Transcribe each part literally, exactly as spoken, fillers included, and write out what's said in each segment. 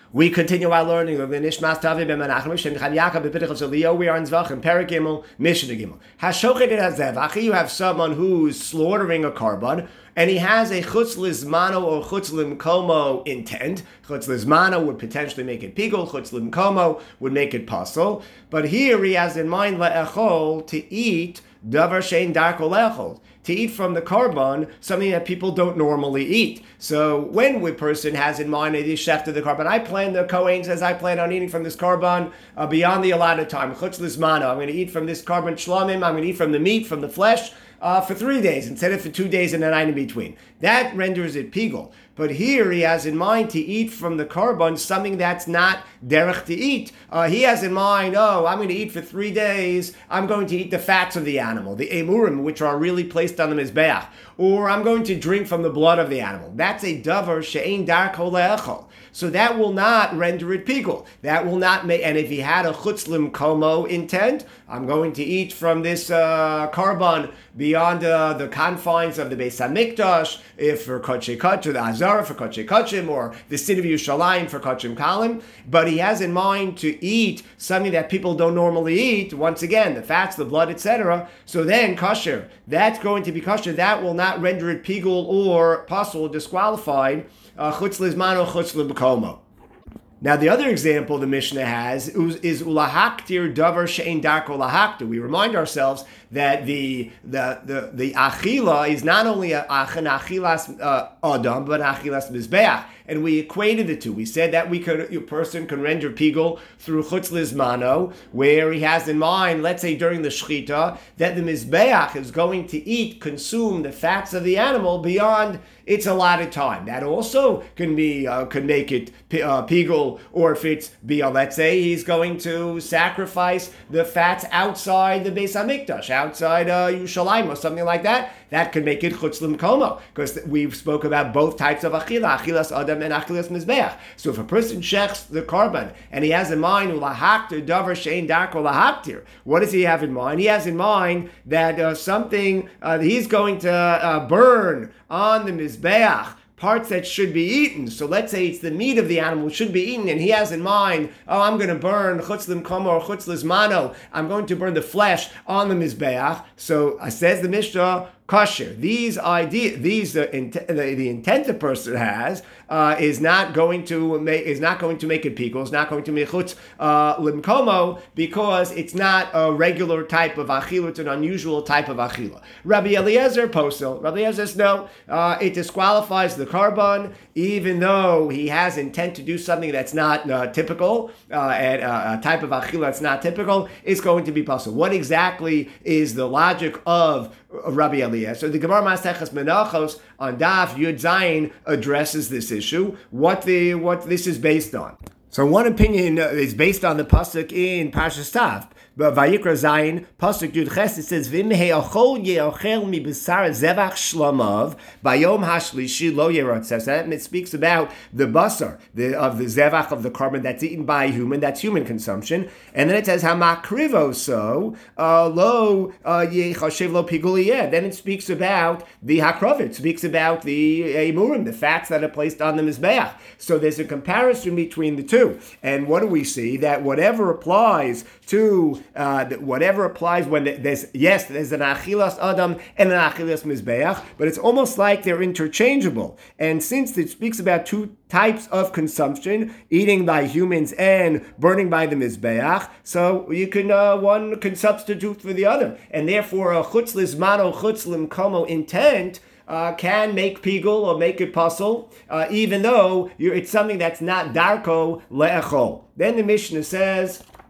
We continue our learning of the Nishmas Tavi ben Menachem Shem Chaim Yaakov b'Pidachos Eliyah. We are in Zvachim, Perek Gimel, Mishnah Gimel. Hashochet et hazevach. You have someone who's slaughtering a korban, and he has a chutz lizmano or chutz limkomo intent. Chutz lizmano would potentially make it pigul. Chutz limkomo would make it pasul. But here he has in mind le'echol, to eat davar shein darko le'echol, to eat from the korban, something that people don't normally eat. So when a person has in mind that he shechted the korban, I plan, the Kohen says, I plan on eating from this korban uh, beyond the allotted time. Chutz lizmano, I'm going to eat from this korban shlamim, I'm going to eat from the meat, from the flesh, Uh, for three days instead of for two days and a night in between. That renders it pigul. But here he has in mind to eat from the korban something that's not derech to eat. Uh, he has in mind, oh, I'm going to eat for three days. I'm going to eat the fats of the animal, the emurim, which are really placed on the mizbeach. Or I'm going to drink from the blood of the animal. That's a davar she'ein darko le'echol. So that will not render it pigul. That will not make, and if he had a chutz limkomo intent, I'm going to eat from this uh, korban beyond uh, the confines of the Beis Hamikdash, if for Kodesh Kodshim, the Azara for Kodesh Kodshim, or the city of Yerushalayim for Kodesh Kalim, but he has in mind to eat something that people don't normally eat, once again, the fats, the blood, et cetera. So then kosher, that's going to be kosher. That will not render it pigul or pasul, disqualified, uh, chutz lizmano, chutz limkomo. Now, the other example the Mishnah has is, is ulahaktir davar she'ein darko lahaktir. We remind ourselves that the the the, the achila is not only a, an achilas uh, adam, but an achilas mizbeach. And we equated the two. We said that we could, a person can render pigul through chutz lizmano, where he has in mind, let's say during the shechita, that the mizbeach is going to eat, consume the fats of the animal beyond its allotted time. That also can be uh, can make it uh, pigul, or if it's biyah, let's say he's going to sacrifice the fats outside the Beis Hamikdash, outside uh, Yerushalayim or something like that. That could make it chutz limkomo, because we spoke about both types of achila, achilas adam and achilas mizbeach. So if a person shechs the korban and he has in mind ulahaktir davar she'ein darko lahaktir, what does he have in mind? He has in mind that uh, something uh, he's going to uh, burn on the mizbeach, parts that should be eaten. So let's say it's the meat of the animal should be eaten, and he has in mind, oh, I'm going to burn chutz limkomo or chutz lizmano, I'm going to burn the flesh on the mizbeach. So uh, says the Mishnah, kosher. These idea, these uh, int- the, the intent the person has uh, is not going to make is not going to make it pigul. It's not going to make chutz uh, limkomo, because it's not a regular type of achila. It's an unusual type of achila. Rabbi Eliezer posel. Rabbi Eliezer says no. Uh, it disqualifies the korban, even though he has intent to do something that's not uh, typical, uh, and uh, a type of achila that's not typical. It's going to be possible. What exactly is the logic of Rabbi Eliezer? So the Gemara Maseches Menachos on Daf Yud Zayin addresses this issue. What the what this is based on. So one opinion is based on the pasuk in Parshas Tav. But Vayikra Zayin, pasuk Yud Ches, it says, "Vim he'achol ye'achel mi b'sar zevach shlamav bayom hashlishi lo yerotzeh." And it speaks about the basar the, of the zevach of the korban that's eaten by a human, that's human consumption. And then it says hamakrivo so uh, lo yechashev lo pigul yeh. Then it speaks about the hakrovit, it speaks about the emurim, the fats that are placed on the mizbeach. So there's a comparison between the two. And what do we see? That whatever applies to Uh, whatever applies when there's, yes, there's an achilas adam and an achilas mizbeach, but it's almost like they're interchangeable. And since it speaks about two types of consumption, eating by humans and burning by the mizbeach, so you can uh, one can substitute for the other, and therefore a chutz lizmano chutz limkomo intent Uh, can make pigul or make it pasul, uh, even though you're, it's something that's not darko le'echol. Then the Mishnah says,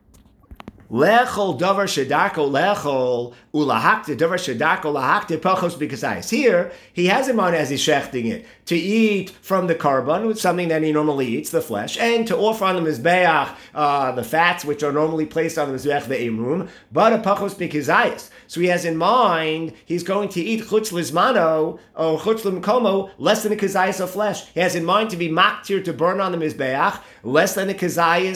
Lechol davar shedarko lechol ulahakte davar shedarko lahakte pachos b'kasayis. Here, he has in mind as he's shechting it to eat from the korban, with something that he normally eats, the flesh, and to offer on the mizbeach uh, the fats which are normally placed on the mizbeach, the emrum, but a pachos b'kasayis. So he has in mind he's going to eat chutz lizmano or chutz limkomo less than a kazayis of flesh. He has in mind to be maktir, to burn on the mizbeach, less than a kazayis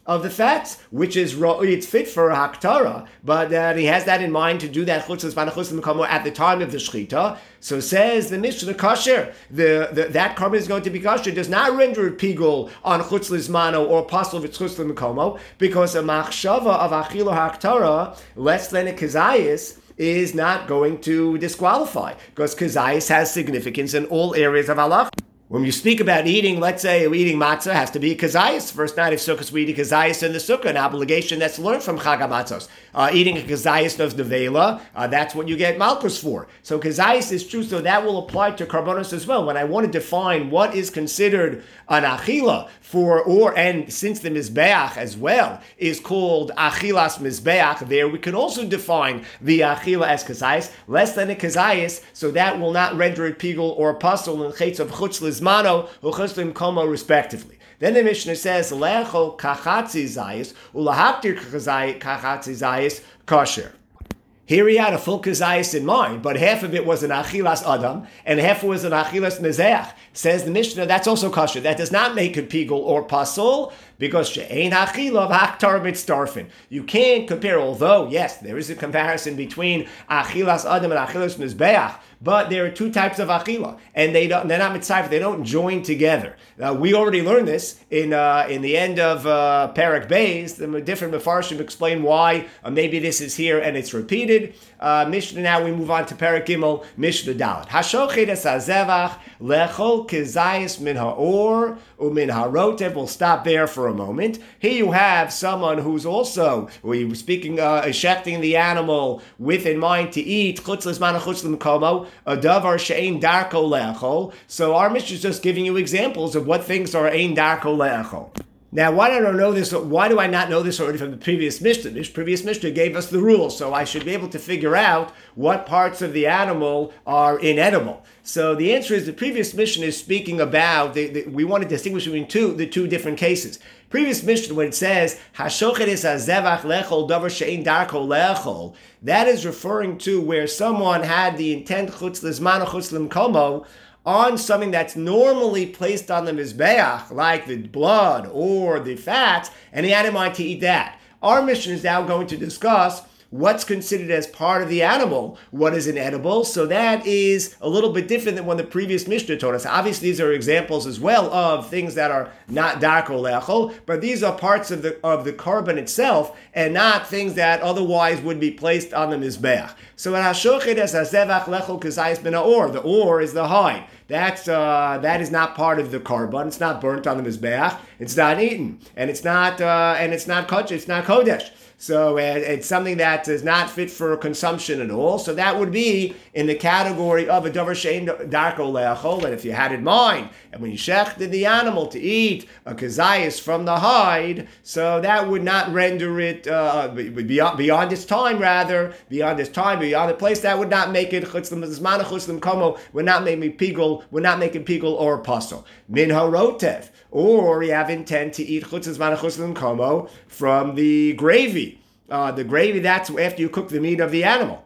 of the fats, which is it's fit for haktara, but uh, he has that in mind to do that chutz l'zman chutz l'mekomo at the time of the shechita. So says the Mishnah kosher, the, the that carbon is going to be kosher, does not render it pigul on chutz l'zmano or pasul v'chutz l'mekomo, because a machshava of achilo haktara less than a kazayis is not going to disqualify, because kazayis has significance in all areas of halach. When you speak about eating, let's say eating matzah has to be a kazayis. First night of Sukkot, we eat a kazayis in the sukkah, an obligation that's learned from Chag HaMatzos. Uh, eating a kazayis of nevela, uh, that's what you get malchus for. So kazayis is true, so that will apply to karbonos as well. When I want to define what is considered an achila for, or, and since the mizbeach as well is called achilas mizbeach, there we can also define the achila as kazayis, less than a kazayis, so that will not render it pigul or pasul in chetz of chutz l'zmano or chutz l'mkomo respectively. Then the Mishnah says, Lechol kachatzi zayis, ulahaptir kachatzi zayis kosher. Here he had a full kazayis in mind, but half of it was an achilas adam, and half was an achilas mezeach. Says the Mishnah, that's also kosher. That does not make it pigul or pasul, because she'ein achila v'haktar mitzdarfin. You can't compare, although, yes, there is a comparison between achilas adam and achilas mizbeach, but there are two types of achila, and they don't, they're not mitzayif, they don't join together. Uh, we already learned this in uh, in the end of uh, Parak Beis. The different Mefarshim explain why uh, maybe this is here and it's repeated. Uh, Mishnah, now we move on to Parak Gimel, Mishnah Dalet. Hashochet es hazevach lechol kizayis min ha'or umin harotev. We'll stop there for a moment. Here you have someone who's also, we were speaking, uh, eshechting the animal with in mind to eat chutz l'zman chutz l'mkomo, a davar she'ein darko le'achol. So our Mishnah is just giving you examples of what things are ein darko le'achol. Now, why don't I know this? Why do I not know this already from the previous Mishnah? This previous Mishnah gave us the rules, so I should be able to figure out what parts of the animal are inedible. So the answer is the previous Mishnah is speaking about, the, the, we want to distinguish between two, the two different cases. Previous Mishnah, when it says, Hashochet es hazevach lechol davar she'ein darko lechol, that is referring to where someone had the intent chutz l'zman chutz l'mkomo on something that's normally placed on the mizbeach, like the blood or the fats, and he had in mind to eat that. Our mission is now going to discuss what's considered as part of the animal, what is inedible. So that is a little bit different than what the previous Mishnah taught us. Obviously, these are examples as well of things that are not darko le'achol, but these are parts of the of the carbon itself and not things that otherwise would be placed on the mizbeach. So in hashochet es hazevach lechol kazayis ben ha'or, the or is the hide. That's uh, that is not part of the carbon. It's not burnt on the mizbeach. It's not eaten, and it's not uh, and it's not kodesh. It's not kodesh. So uh, it's something that is not fit for consumption at all. So that would be in the category of a davar she'ein darko le'achol. And if you had in mind, and when you shechted the animal to eat a kazayis from the hide, so that would not render it uh, beyond beyond its time. Rather, beyond its time, beyond the place, that would not make it chutz l'zman chutz l'mkomo. Would not make me pigul. Would not make it pigul or pasul. Min harotev. Or you have intent to eat chutz l'zman chutz l'mkomo from the gravy. Uh, the gravy, that's after you cook the meat of the animal.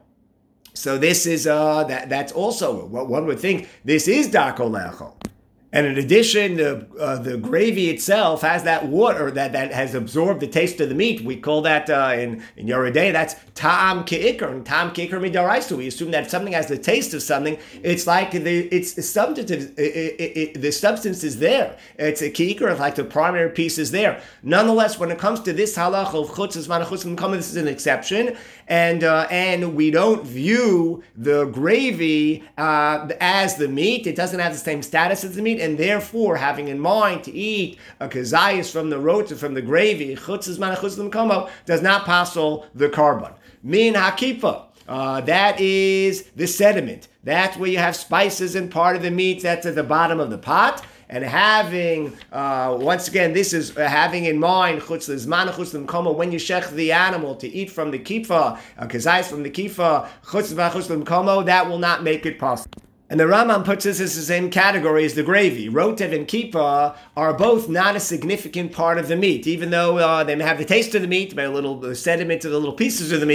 So this is, uh, that that's also, what one would think, this is darko le'achol. And in addition, the uh, the gravy itself has that water that, that has absorbed the taste of the meat. We call that uh, in in Yoredei, that's ta'am ke'ikr, and ta'am ke'ikr midaraisa. We assume that if something has the taste of something, it's like the it's substantive. It, it, it, the substance is there. It's a ke'ikr, like the primary piece is there. Nonetheless, when it comes to this halach of chutz l'zman chutz l'mkomo, this is an exception, and uh, and we don't view the gravy uh, as the meat. It doesn't have the same status as the meat. And therefore, having in mind to eat a kazayis from the rota, from the gravy, chutz l'zman chutz l'mkomo, does not pasul the carbon. Min hakifa, uh, that is the sediment. That's where you have spices and part of the meat that's at the bottom of the pot. And having, uh, once again, this is uh, having in mind chutz l'zman chutz l'mkomo, when you shech the animal to eat from the kifa, a kazayis from the kifa, chutz l'zman chutz l'mkomo, that will not make it possible. And the Rambam puts this as the same category as the gravy. Rotev and kippah are both not a significant part of the meat, even though uh, they may have the taste of the meat, but a little the sediment of the little pieces of the meat.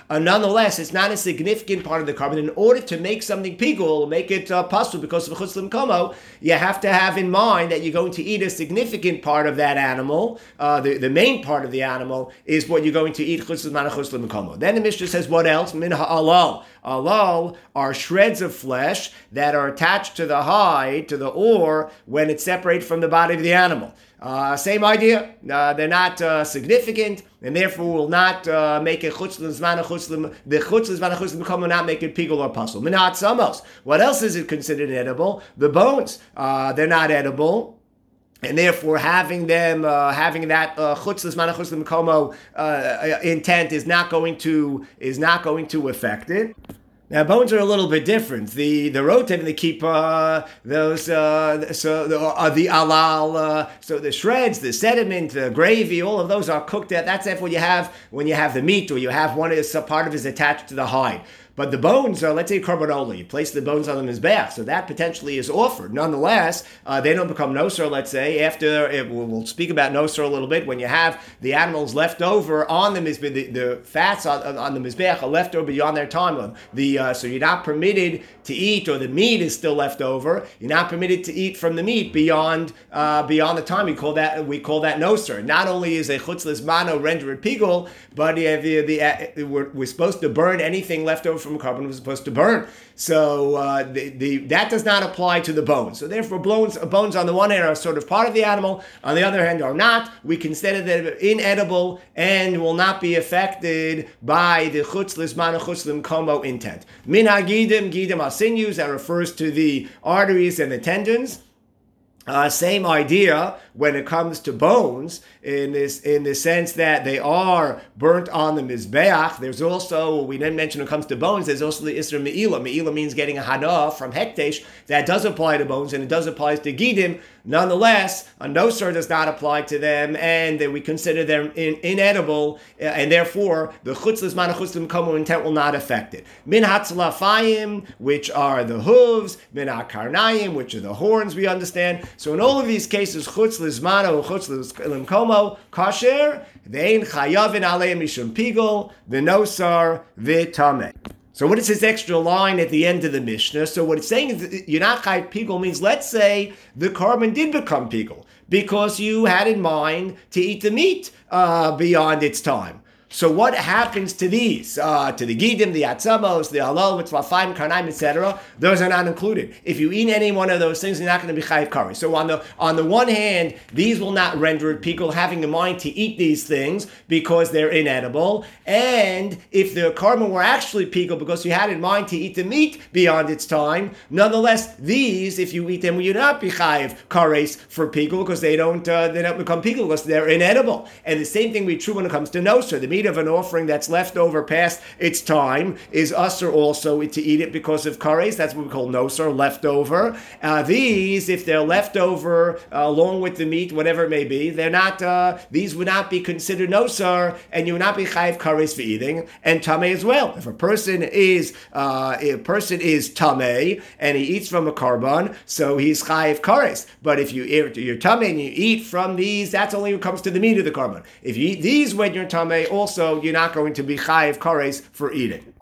Uh, nonetheless, it's not a significant part of the carbon. In order to make something pigul, make it uh, possible because of chutz l'mkomo, you have to have in mind that you're going to eat a significant part of that animal. Uh, the, the main part of the animal is what you're going to eat chutz l'mana chutz l'mkomo. Then the Mishnah says, what else? Min ha'alal. Alal are shreds of flesh that are attached to the hide, to the ore, when it's separated from the body of the animal. Uh, same idea. Uh, they're not uh, significant, and therefore will not uh, make it chutz l'zman chutz l'm. The chutz l'zman chutz l'mkomo will not make it pigul or pasul. Minat samos. What else is it considered edible? The bones. Uh, they're not edible. And therefore, having them, uh, having that chutz l'zman chutz l'mkomo uh, intent is not going to is not going to affect it. Now, bones are a little bit different. The the rotem, they keep uh, those uh, so the, uh, the alal, uh, so the shreds, the sediment, the gravy, all of those are cooked. At, that's what you have when you have the meat, or you have one is a part of it is attached to the hide. But the bones are, let's say, korban, you place the bones on the mizbeach, so that potentially is offered. Nonetheless, uh, they don't become nosur, let's say, after, it, we'll speak about nosur a little bit, when you have the animals left over on the mizbeach, the, the fats on, on the mizbeach are left over beyond their time. The, uh, so you're not permitted to eat, or the meat is still left over, you're not permitted to eat from the meat beyond uh, beyond the time. We call that we call that nosur. Not only is a chutz l'zmano rendered pigul, but the, the, the, uh, we're, we're supposed to burn anything left over from carbon was supposed to burn. So uh, the, the that does not apply to the bones. So therefore, bones, bones on the one hand are sort of part of the animal, on the other hand are not. We consider them inedible and will not be affected by the chutz l'zman chutz l'mkomo intent. Min hagidim, gidim are sinews, that refers to the arteries and the tendons. Uh, same idea when it comes to bones, in this in the sense that they are burnt on the mizbeach. There's also, we didn't mention when it comes to bones, there's also the isra me'ila. Me'ila means getting a hana from hektesh. That does apply to bones, and it does apply to gidim. Nonetheless, a nosur does not apply to them, and we consider them in, inedible, and therefore the chutz l'zman chutz l'mkomo intent will not affect it. Min hatzlafayim, which are the hooves, min hakarnayim, which are the horns, we understand. So in all of these cases, chutz l'zmano, chutz l'mkomo, kasher, ve'ein chayavin aleim mishum pigul, v'nosar v'tameh. So what is this extra line at the end of the Mishnah? So what it's saying is that you're not chayav pigul means, let's say the carbon did become pigul because you had in mind to eat the meat uh, beyond its time. So what happens to these? Uh, to the gidim, the atzamos, the halal, mitzvahim, karnaim, et cetera. Those are not included. If you eat any one of those things, you're not going to be chayiv kari. So on the on the one hand, these will not render it pigul, having in mind to eat these things because they're inedible. And if the carbon were actually pigul because you had in mind to eat the meat beyond its time, nonetheless, these, if you eat them, you not be chayiv kares for pigul because they don't uh, they don't become pigul because they're inedible. And the same thing will be true when it comes to nosur. The meat of an offering that's left over past its time is usher also to eat it because of kares. That's what we call nosur, leftover. Uh, these, if they're left over uh, along with the meat, whatever it may be, they're not. Uh, these would not be considered nosur, and you would not be chayiv kares for eating, and tameh as well. If a person is uh, a person is tameh and he eats from a carbon, so he's chayiv kares. But if you you're tameh and you eat from these, that's only when it comes to the meat of the carbon. If you eat these when you're tameh, also you're not going to be chayiv kares for eating.